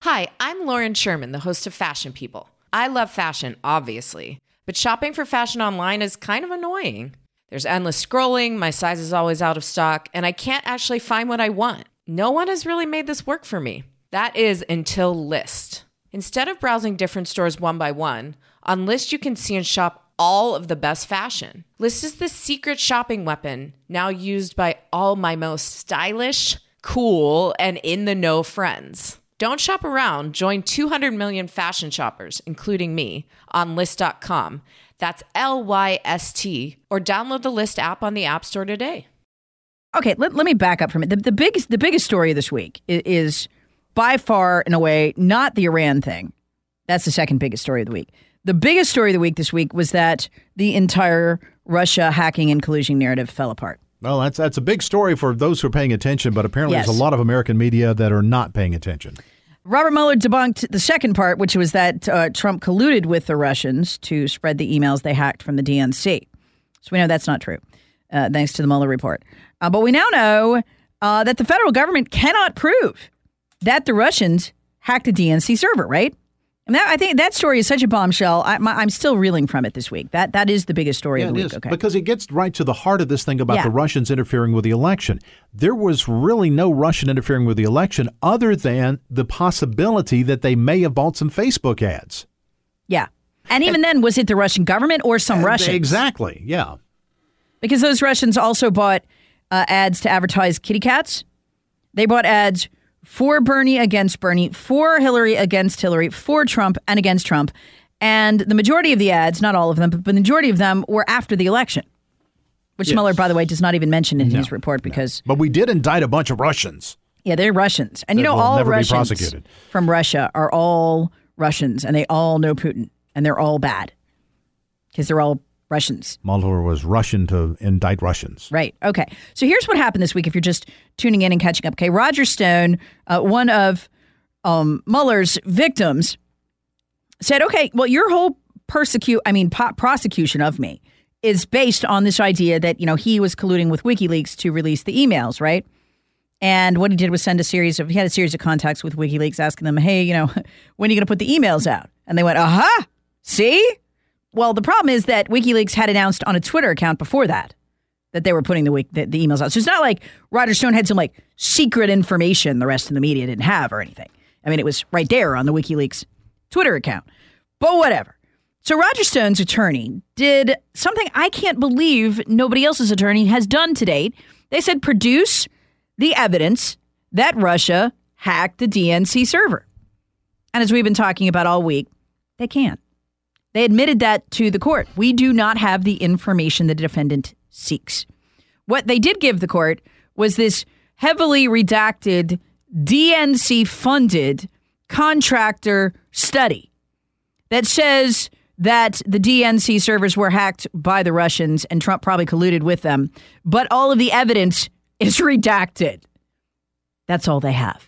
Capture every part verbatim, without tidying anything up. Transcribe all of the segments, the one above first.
Hi, I'm Lauren Sherman, the host of Fashion People. I love fashion, obviously, but shopping for fashion online is kind of annoying. There's endless scrolling, my size is always out of stock, and I can't actually find what I want. No one has really made this work for me. That is until Lyst. Instead of browsing different stores one by one, on Lyst you can see and shop all of the best fashion. Lyst is the secret shopping weapon, now used by all my most stylish, cool, and in-the-know friends. Don't shop around. Join two hundred million fashion shoppers, including me, on Lyst dot com. That's L Y S T. Or download the Lyst app on the App Store today. Okay, let, let me back up from it. The, the biggest the biggest story of this week is, is by far, in a way, not the Iran thing. That's the second biggest story of the week. The biggest story of the week this week was that the entire Russia hacking and collusion narrative fell apart. Well, that's that's a big story for those who are paying attention, but apparently Yes. there's a lot of American media that are not paying attention. Robert Mueller debunked the second part, which was that uh, Trump colluded with the Russians to spread the emails they hacked from the D N C. So we know that's not true, uh, thanks to the Mueller report. Uh, but we now know uh, that the federal government cannot prove that the Russians hacked a D N C server, right? And that, I think that story is such a bombshell. I, my, I'm still reeling from it this week. That That is the biggest story Yeah, of the it week. is, Okay. because it gets right to the heart of this thing about Yeah. the Russians interfering with the election. There was really no Russian interfering with the election other than the possibility that they may have bought some Facebook ads. Yeah. And even then, was it the Russian government or some Uh, Russians? Exactly, yeah. Because those Russians also bought uh, ads to advertise kitty cats. They bought ads for Bernie against Bernie, for Hillary against Hillary, for Trump and against Trump. And the majority of the ads, not all of them, but the majority of them were after the election, which Yes. Mueller, by the way, does not even mention in No, his report because, But we did indict a bunch of Russians. yeah, they're Russians. And you That know, will all never be Russians prosecuted. from Russia are all Russians and they all know Putin and they're all bad because they're all Russians. Mueller was Russian to indict Russians. Right. Okay. So here's what happened this week if you're just tuning in and catching up. Okay. Roger Stone, uh, one of um, Mueller's victims, said, okay, well, your whole persecute, I mean, po- prosecution of me is based on this idea that, you know, he was colluding with WikiLeaks to release the emails, right? And what he did was send a series of, he had a series of contacts with WikiLeaks asking them, hey, you know, when are you going to put the emails out? And they went, aha, see? Well, the problem is that WikiLeaks had announced on a Twitter account before that that they were putting the, the the emails out. So it's not like Roger Stone had some like secret information the rest of the media didn't have or anything. I mean, it was right there on the WikiLeaks Twitter account. But whatever. So Roger Stone's attorney did something I can't believe nobody else's attorney has done to date. They said produce the evidence that Russia hacked the D N C server. And as we've been talking about all week, they can't. They admitted that to the court. We do not have the information the defendant seeks. What they did give the court was this heavily redacted D N C-funded contractor study that says that the D N C servers were hacked by the Russians and Trump probably colluded with them, but all of the evidence is redacted. That's all they have.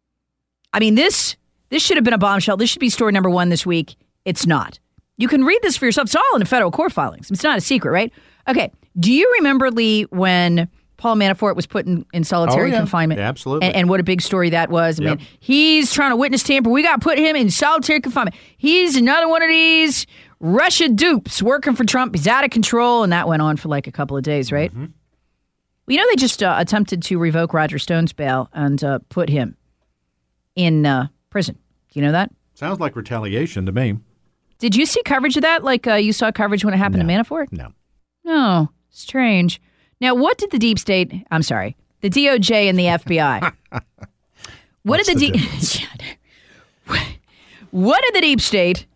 I mean, this this should have been a bombshell. This should be story number one this week. It's not. You can read this for yourself. It's all in the federal court filings. It's not a secret, right? Okay. Do you remember, Lee, when Paul Manafort was put in, in solitary Oh, yeah. confinement? Yeah, absolutely. And, and what a big story that was. I Yep. mean, he's trying to witness tamper. We got to put him in solitary confinement. He's another one of these Russia dupes working for Trump. He's out of control. And that went on for like a couple of days, right? Mm-hmm. Well, you know, they just uh, attempted to revoke Roger Stone's bail and uh, put him in uh, prison. Do you know that? Sounds like retaliation to me. Did you see coverage of that? Like uh, you saw coverage when it happened No. to Manafort? No. No. Strange. Now, what did the deep state, I'm sorry, the D O J and the F B I, what What's did the, the deep, what did the deep state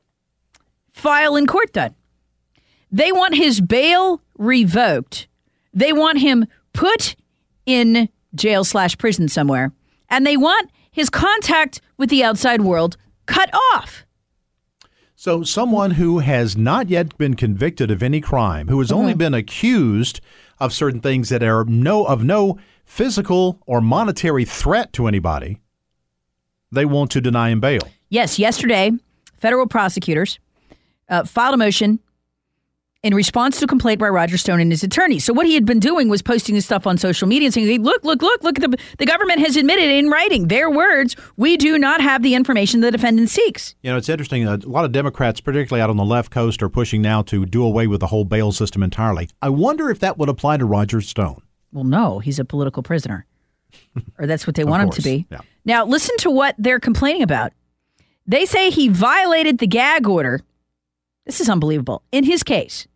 file in court done? They want his bail revoked. They want him put in jail slash prison somewhere. And they want his contact with the outside world cut off. So someone who has not yet been convicted of any crime, who has only Mm-hmm. been accused of certain things that are no of no physical or monetary threat to anybody, they want to deny him bail. Yes, yesterday, federal prosecutors uh, filed a motion in response to a complaint by Roger Stone and his attorney. So what he had been doing was posting this stuff on social media and saying, hey, look, look, look, look, at the, the government has admitted in writing, their words, we do not have the information the defendant seeks. You know, it's interesting. A lot of Democrats, particularly out on the left coast, are pushing now to do away with the whole bail system entirely. I wonder if that would apply to Roger Stone. Well, no, he's a political prisoner. Or that's what they want him to be. Yeah. Now, listen to what they're complaining about. They say he violated the gag order. This is unbelievable. In his case,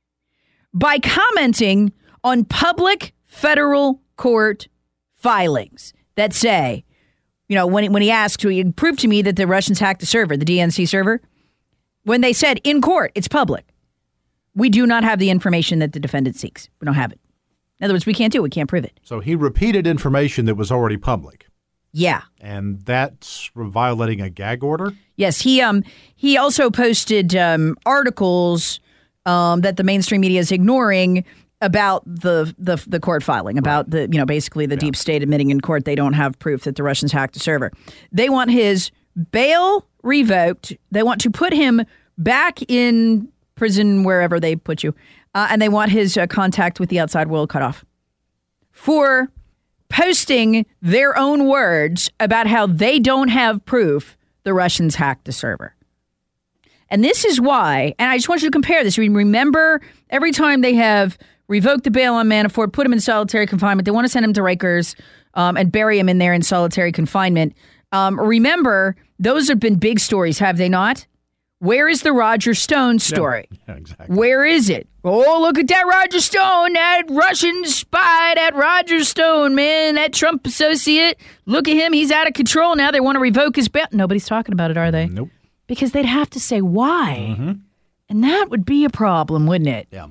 by commenting on public federal court filings that say, you know, when, when he asked, will you prove to me that the Russians hacked the server, the D N C server? When they said in court, it's public. We do not have the information that the defendant seeks. We don't have it. In other words, we can't do it. We can't prove it. So he repeated information that was already public. Yeah. And that's violating a gag order? Yes. He um he also posted um, articles um, that the mainstream media is ignoring about the the, the court filing, about right. the, you know, basically the yeah. deep state admitting in court they don't have proof that the Russians hacked the server. They want his bail revoked. They want to put him back in prison, wherever they put you. Uh, and they want his uh, contact with the outside world cut off for posting their own words about how they don't have proof the Russians hacked the server. And this is why, and I just want you to compare this. Remember, every time they have revoked the bail on Manafort, put him in solitary confinement, they want to send him to Rikers um, and bury him in there in solitary confinement. Um, remember, those have been big stories, have they not? Where is the Roger Stone story? Yeah, yeah, exactly. Where is it? Oh, look at that Roger Stone, that Russian spy, that Roger Stone, man, that Trump associate. Look at him. He's out of control now. They want to revoke his bail. Nobody's talking about it, are they? Nope. Because they'd have to say why. Mm-hmm. And that would be a problem, wouldn't it? Yeah.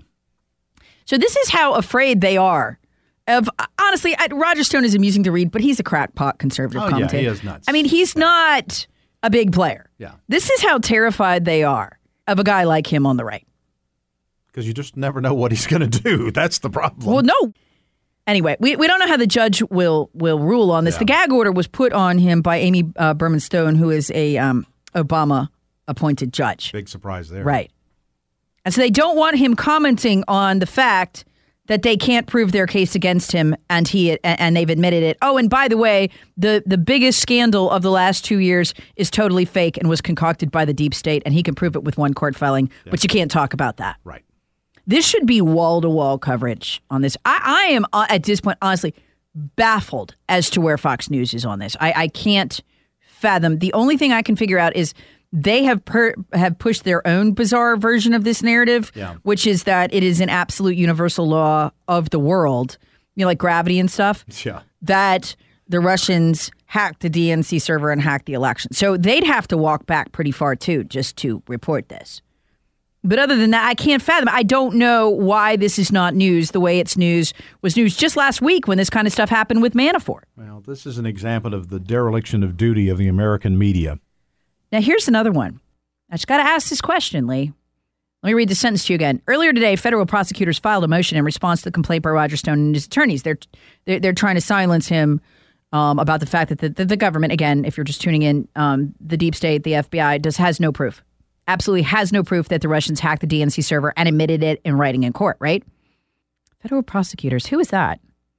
So this is how afraid they are of, honestly, I, Roger Stone is amusing to read, but he's a crackpot conservative oh, commentator. Yeah, he is nuts. I mean, he's not a big player. Yeah. This is how terrified they are of a guy like him on the right. Because you just never know what he's going to do. That's the problem. Well, no. Anyway, we, we don't know how the judge will will rule on this. Yeah. The gag order was put on him by Amy uh, Berman Stone, who is a um, Obama-appointed judge. Big surprise there. Right. And so they don't want him commenting on the fact that they can't prove their case against him, and he and they've admitted it. Oh, and by the way, the, the biggest scandal of the last two years is totally fake and was concocted by the deep state, and he can prove it with one court filing, yeah. but you can't talk about that. Right. This should be wall-to-wall coverage on this. I, I am, uh, at this point, honestly, baffled as to where Fox News is on this. I, I can't fathom. The only thing I can figure out is they have per, have pushed their own bizarre version of this narrative, yeah. which is that it is an absolute universal law of the world, you know, like gravity and stuff, yeah. that the Russians hacked the D N C server and hacked the election. So they'd have to walk back pretty far, too, just to report this. But other than that, I can't fathom. I don't know why this is not news the way it's news was news just last week when this kind of stuff happened with Manafort. Well, this is an example of the dereliction of duty of the American media. Now, here's another one. I just got to ask this question, Lee. Let me read the sentence to you again. Earlier today, federal prosecutors filed a motion in response to the complaint by Roger Stone and his attorneys. They're they're, they're trying to silence him um, about the fact that the, the, the government, again, if you're just tuning in, um, the deep state, the F B I, does has no proof. Absolutely has no proof that the Russians hacked the D N C server and admitted it in writing in court, right? Federal prosecutors. Who is that?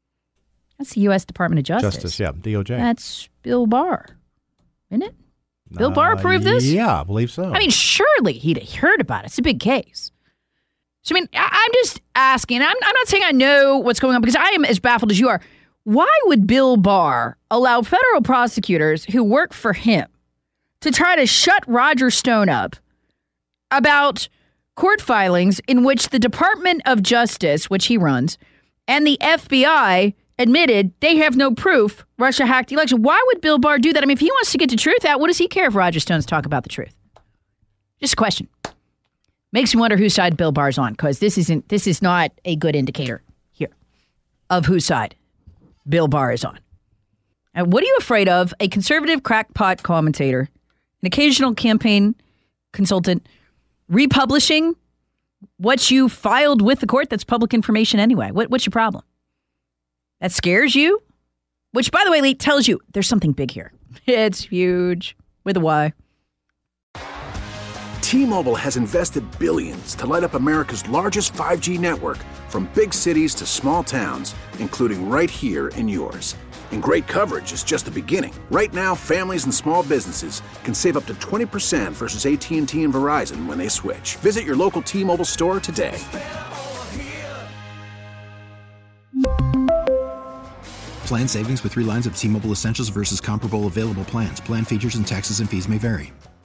That's the U S Department of Justice. Justice, yeah, D O J. That's Bill Barr, isn't it? Bill Barr approved this? Yeah, I believe so. I mean, surely he'd heard about it. It's a big case. So, I mean, I- I'm just asking. I'm, I'm not saying I know what's going on because I am as baffled as you are. Why would Bill Barr allow federal prosecutors who work for him to try to shut Roger Stone up about court filings in which the Department of Justice, which he runs, and the F B I admitted they have no proof Russia hacked the election? Why would Bill Barr do that? I mean, if he wants to get the truth out, what does he care if Roger Stone's talk about the truth? Just a question. Makes me wonder whose side Bill Barr's on, because this isn't this is not a good indicator here of whose side Bill Barr is on. And what are you afraid of? A conservative crackpot commentator, an occasional campaign consultant, republishing what you filed with the court that's public information anyway. What, what's your problem? That scares you? Which, by the way, Lee, tells you there's something big here. It's huge with a Y. T-Mobile has invested billions to light up America's largest five G network, from big cities to small towns, including right here in yours. And great coverage is just the beginning. Right now, families and small businesses can save up to twenty percent versus A T and T and Verizon when they switch. Visit your local T-Mobile store today. Plan savings with three lines of T-Mobile Essentials versus comparable available plans. Plan features and taxes and fees may vary.